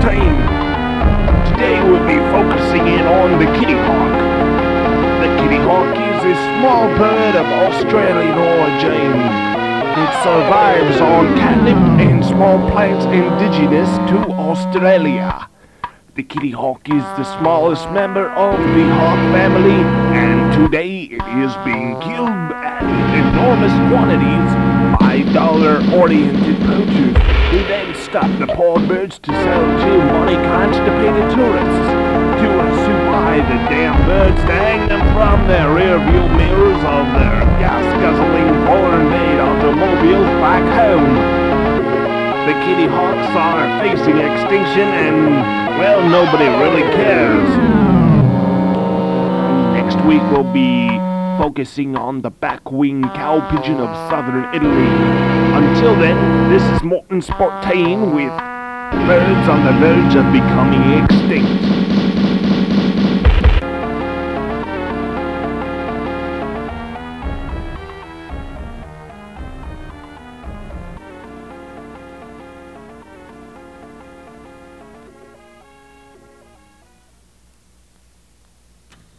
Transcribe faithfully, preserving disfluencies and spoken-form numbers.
Sportain. Today we'll be focusing in on the kitty hawk. The kitty hawk is a small bird of Australian origin. It survives on catnip and small plants indigenous to Australia. The kitty hawk is the smallest member of the hawk family, and today it is being killed at enormous quantities by dollar-oriented poachers who then stop the poor birds to sell to money-constipated tourists to supply the damn birds to hang them from their rear-view mirrors of their gas-guzzling foreign-made automobiles back home. The kitty hawks are facing extinction and, well, nobody really cares. Next week we'll be focusing on the back-winged cow pigeon of southern Italy. Until then, this is Morton Sportain with birds on the verge of becoming extinct.